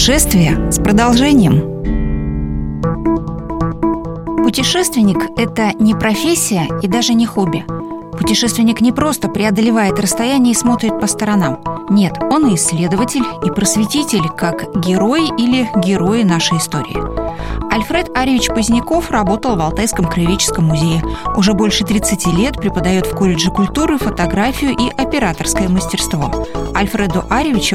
Путешествие с продолжением. Путешественник – это не профессия и даже не хобби. Путешественник не просто преодолевает расстояние и смотрит по сторонам. Нет, он и исследователь, и просветитель, как герой или герои нашей истории. Альфред Арьевич Поздняков работал в Алтайском краеведческом музее. Уже больше 30 лет преподает в колледже культуры фотографию и операторское мастерство. Альфреду Арьевичу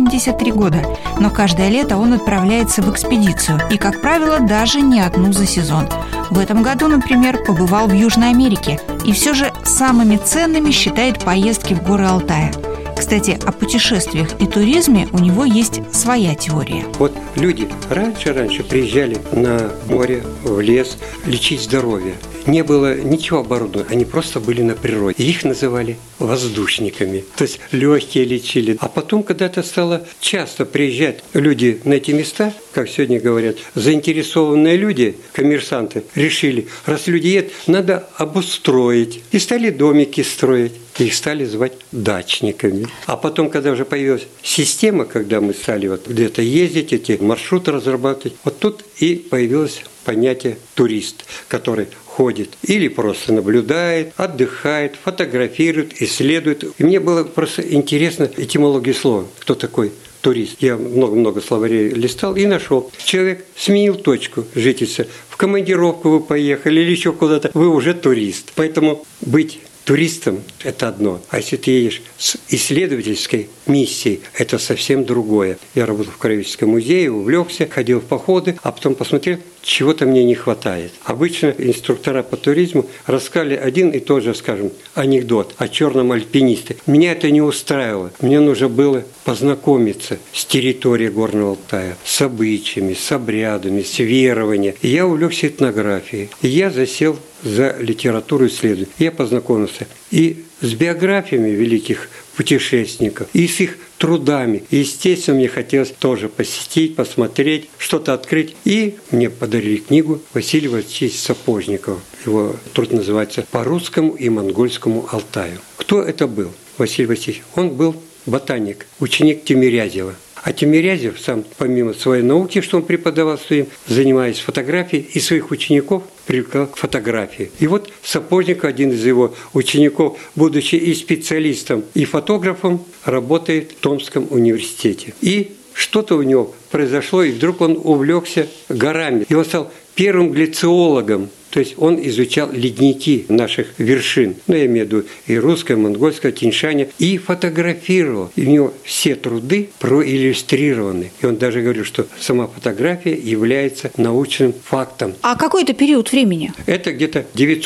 83 года, но каждое лето он отправляется в экспедицию, и, как правило, даже не одну за сезон. В этом году, например, побывал в Южной Америке, и все же самыми ценными считает поездки в горы Алтая. Кстати, о путешествиях и туризме у него есть своя теория. Вот люди раньше приезжали на море, в лес лечить здоровье. Не было ничего оборудованного, они просто были на природе. И их называли воздушниками, то есть легкие лечили. А потом когда-то стало часто приезжать люди на эти места, как сегодня говорят, заинтересованные люди, коммерсанты, решили, раз люди едут, надо обустроить. И стали домики строить. Их стали звать дачниками. А потом, когда уже появилась система, когда мы стали вот где-то ездить, эти маршруты разрабатывать, вот тут и появилось понятие турист, который ходит или просто наблюдает, отдыхает, фотографирует, исследует. И мне было просто интересно этимологию слова, кто такой турист. Я много словарей листал и нашел. Человек сменил точку жительства. В командировку вы поехали или еще куда-то, вы уже турист. Поэтому быть туристом – это одно, а если ты едешь с исследовательской миссией, это совсем другое. Я работал в краеведческом музее, увлекся, ходил в походы, а потом посмотрел, чего-то мне не хватает. Обычно инструктора по туризму рассказали один и тот же, скажем, анекдот о черном альпинисте. Меня это не устраивало. Мне нужно было познакомиться с территорией Горного Алтая, с обычаями, с обрядами, с верованием. И я увлекся этнографией. И я засел за литературу исследований. Я познакомился и с биографиями великих путешественников, и с их трудами. И, естественно, мне хотелось тоже посетить, посмотреть, что-то открыть. И мне подарили книгу Василия Васильевича Сапожникова. Его труд называется «По русскому и монгольскому Алтаю». Кто это был, Василий Васильевич? Он был ботаник, ученик Тимирязева. А Тимирязев сам, помимо своей науки, что он преподавал своим, занимаясь фотографией, и своих учеников привлекал к фотографии. И вот Сапожников, один из его учеников, будучи и специалистом, и фотографом, работает в Томском университете. И что-то у него произошло, и вдруг он увлекся горами. И он стал первым глициологом. То есть он изучал ледники наших вершин, я имею в виду и русское, и монгольское, Тянь-Шаня, и фотографировал. И у него все труды проиллюстрированы. И он даже говорил, что сама фотография является научным фактом. А какой это период времени? Это где-то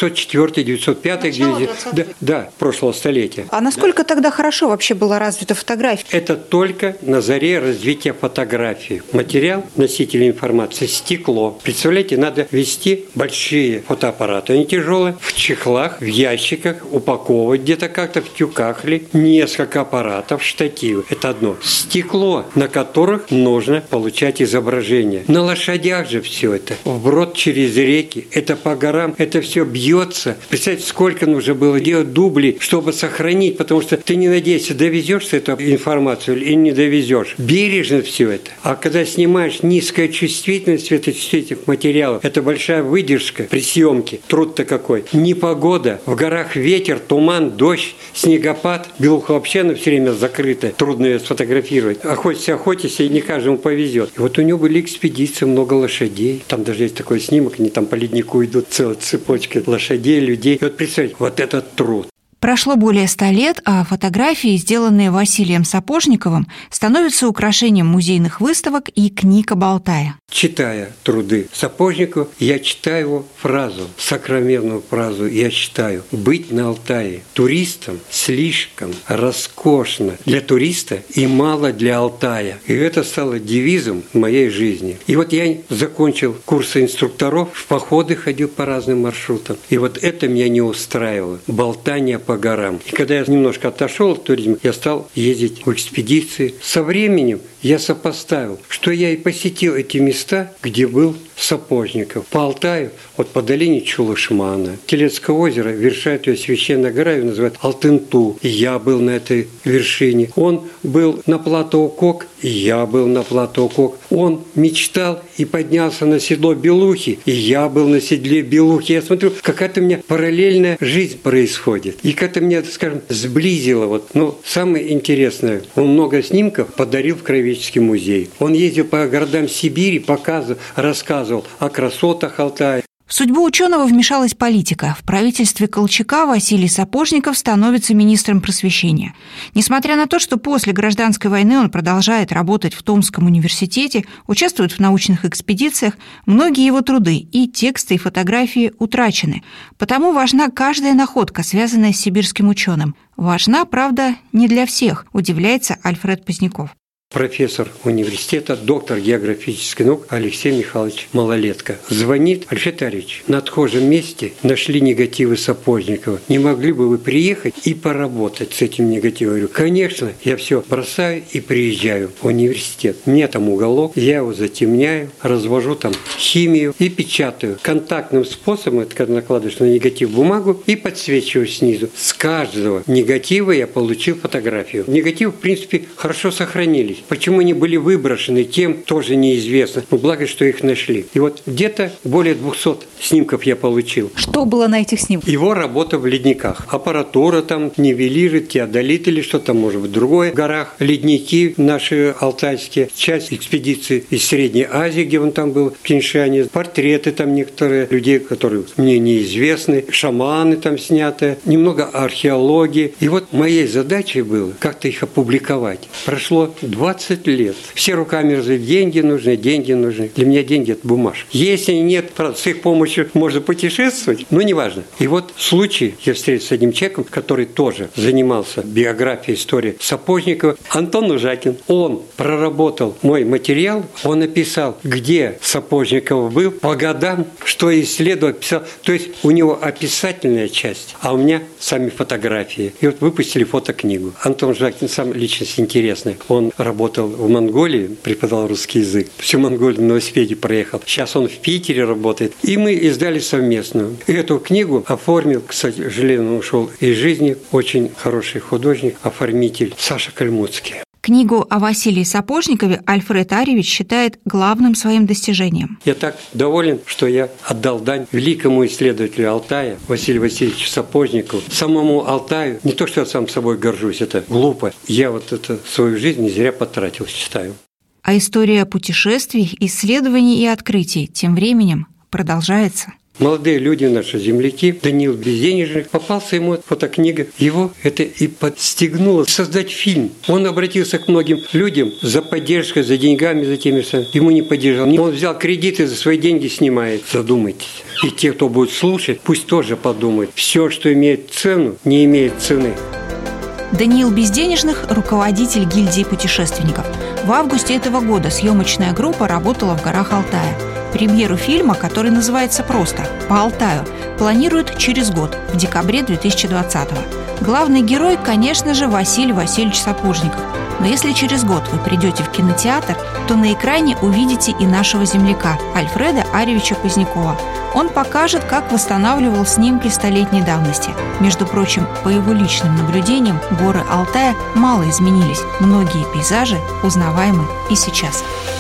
904-905 да, прошлого столетия. А насколько тогда хорошо вообще была развита фотография? Это только на заре развития фотографии. Материал, носитель информации, стекло. Представляете, надо вести большие фотоаппараты, они тяжелые, в чехлах, в ящиках, упаковывать где-то как-то, в тюках ли, несколько аппаратов, штативы. Это одно. Стекло, на которых нужно получать изображение. На лошадях же все это. Вброд через реки, это по горам, это все бьется. Представьте, сколько нужно было делать дублей, чтобы сохранить, потому что ты не надеешься, довезешь эту информацию или не довезешь. Бережно все это. А когда снимаешь низкая чувствительность светочувствительных материалов, это большая выдержка при съемке. Труд-то какой. Непогода, в горах ветер, туман, дождь, снегопад. Белуха вообще она все время закрыта. Трудно ее сфотографировать. Охотишься, и не каждому повезет. И вот у него были экспедиции, много лошадей. Там даже есть такой снимок, они там по леднику идут, целая цепочка лошадей, людей. И вот представьте, вот этот труд. Прошло более 100 лет, а фотографии, сделанные Василием Сапожниковым, становятся украшением музейных выставок и книг об Алтае. Читая труды Сапожникова, я читаю его фразу, сокровенную фразу, я читаю: «Быть на Алтае туристом слишком роскошно для туриста и мало для Алтая». И это стало девизом моей жизни. И вот я закончил курсы инструкторов, в походы ходил по разным маршрутам. И вот это меня не устраивало. Болтание по горам. И когда я немножко отошел от туризма, я стал ездить в экспедиции. Со временем я сопоставил, что я и посетил эти места, где был Сапожников. По Алтаю, вот по долине Чулышмана, Телецкое озеро, вершает ее священная гора, ее называют Алтынту. И я был на этой вершине. Он был на плато Кок, и я был на плато Кок. Он мечтал и поднялся на седло Белухи, и я был на седле Белухи. Я смотрю, какая-то у меня параллельная жизнь происходит. И как-то меня, скажем, сблизило. Вот. Но самое интересное, он много снимков подарил в Краеведческий музей. Он ездил по городам Сибири, показывал, рассказывал о красотах Алтая. В судьбу ученого вмешалась политика. В правительстве Колчака Василий Сапожников становится министром просвещения. Несмотря на то, что после гражданской войны он продолжает работать в Томском университете, участвует в научных экспедициях, многие его труды и тексты, и фотографии утрачены. Потому важна каждая находка, связанная с сибирским ученым. Важна, правда, не для всех, удивляется Альфред Поздняков. Профессор университета, доктор географических наук Алексей Михайлович Малолетко. Звонит: Алексей Витальевич, на отхожем месте нашли негативы Сапожникова. Не могли бы вы приехать и поработать с этим негативом? Я говорю, конечно, я все бросаю и приезжаю в университет. У меня там уголок, я его затемняю, развожу там химию и печатаю. Контактным способом, это когда накладываешь на негатив бумагу и подсвечиваю снизу. С каждого негатива я получил фотографию. Негативы, в принципе, хорошо сохранились. Почему они были выброшены, тем тоже неизвестно. Но благо, что их нашли. И вот где-то более 200 снимков я получил. Что было на этих снимках? Его работа в ледниках. Аппаратура там, нивелиры, теодолит или что-то, может быть, другое. В горах ледники наши алтайские. Часть экспедиции из Средней Азии, где он там был, в Пхенчхане. Портреты там некоторые людей, которые мне неизвестны. Шаманы там сняты. Немного археологии. И вот моей задачей было как-то их опубликовать. Прошло 20 лет. Все руками развели. Деньги нужны. Для меня деньги – это бумажка. Если нет, правда, с их помощью можно путешествовать, но неважно. И вот случай, я встретился с одним человеком, который тоже занимался биографией, историей Сапожникова, Антон Лужакин. Он проработал мой материал, он написал, где Сапожников был, по годам, что исследовал, писал. То есть у него описательная часть, а у меня сами фотографии. И вот выпустили фотокнигу. Антон Лужакин сам личность интересная. Он работал в Монголии, преподавал русский язык. Всю Монголию на велосипеде проехал. Сейчас он в Питере работает. И мы издали совместную. И эту книгу оформил, к сожалению, он ушел из жизни, очень хороший художник, оформитель Саша Кальмуцкий. Книгу о Василии Сапожникове Альфред Аревич считает главным своим достижением. Я так доволен, что я отдал дань великому исследователю Алтая Василию Васильевичу Сапожникову, самому Алтаю. Не то, что я сам собой горжусь, это глупо. Я вот это свою жизнь не зря потратил, считаю. А история путешествий, исследований и открытий тем временем продолжается. Молодые люди, наши земляки, Даниил Безденежных, попался ему фотокнига. Его это и подстегнуло создать фильм. Он обратился к многим людям за поддержкой, за деньгами, за теми самыми. Ему не поддержал. Он взял кредиты, за свои деньги снимает. Задумайтесь. И те, кто будет слушать, пусть тоже подумают. Все, что имеет цену, не имеет цены. Даниил Безденежных – руководитель гильдии путешественников. В августе этого года съемочная группа работала в горах Алтая. Премьеру фильма, который называется просто «По Алтаю», планируют через год, в декабре 2020-го. Главный герой, конечно же, Василий Васильевич Сапожников. Но если через год вы придете в кинотеатр, то на экране увидите и нашего земляка Альфреда Аревича Позднякова. Он покажет, как восстанавливал снимки столетней давности. Между прочим, по его личным наблюдениям, горы Алтая мало изменились. Многие пейзажи узнаваемы и сейчас.